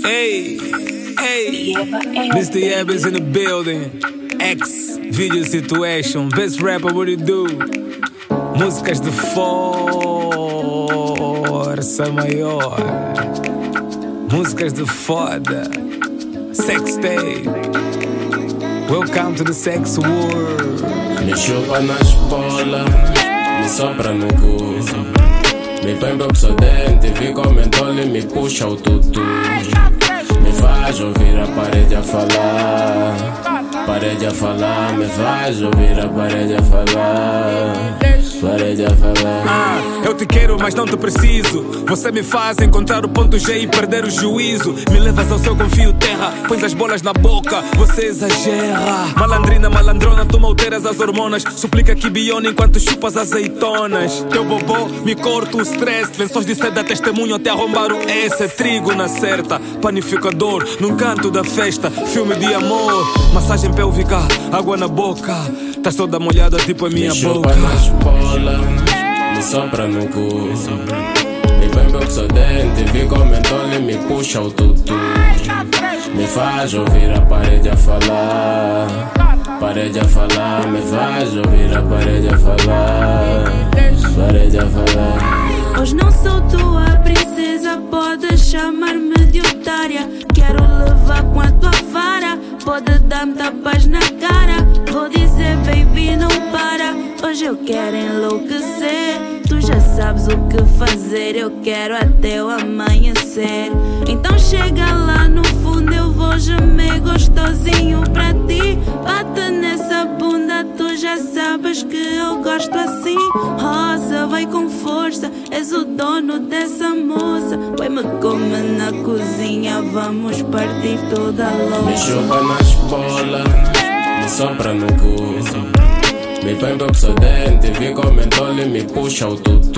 Hey, Mr. Yeb is in the building. X Video Situation, best rapper, what you do? Músicas de força maior, músicas de foda, sex tape. Welcome to the sex world. Me chupa nas bolas, me sopra no cu. Me põe pro dente, fica o mentol e me puxa o tutu. Me faz ouvir a parede a falar. Parede a falar, me faz ouvir a parede a falar. Parede a falar. Eu te quero, mas não te preciso. Você me faz encontrar o ponto G e perder o juízo. Me levas ao céu, confio terra. Pões as bolas na boca, você exagera. Malandrina, malandrona, tu alteras as hormonas. Suplica que biona enquanto chupas azeitonas. Teu bobô, me corta o stress. Lençóis de seda, testemunho até arrombar o S. Trigo na certa, panificador num canto da festa. Filme de amor, massagem pélvica, água na boca. Tás toda molhada tipo a minha boca. Me chupa nas bolas, me sopra no cu. Me põe pro dente, fica o mentol e me puxa o tutu. Me faz ouvir a parede a falar. Parede a falar, me faz ouvir a parede a falar. Parede a falar. Hoje não sou tua princesa, pode chamar-me de otária. Quero levar com a tua vara, pode dar-me tapas na cara. Vou dizer baby não para, hoje eu quero enlouquecer. Tu já sabes o que fazer, eu quero até o amanhecer. Então chega lá no fundo, eu vou gemer gostosinho pra ti. Bate nessa bunda, tu já sabes que eu gosto assim. Rosa, vai com força, és o dono dessa moça. Vai-me comer na cozinha, vamos partir toda a louça. Me chupa nas bolas, me sopra no cu. Me põe pro dente, fica o mentol e me puxa o tutu.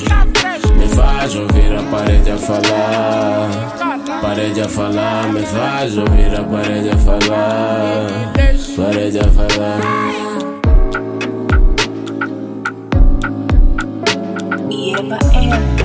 Me faz ouvir a parede a falar. Parede a falar, me faz ouvir a parede a falar. Parede a falar. Yeba.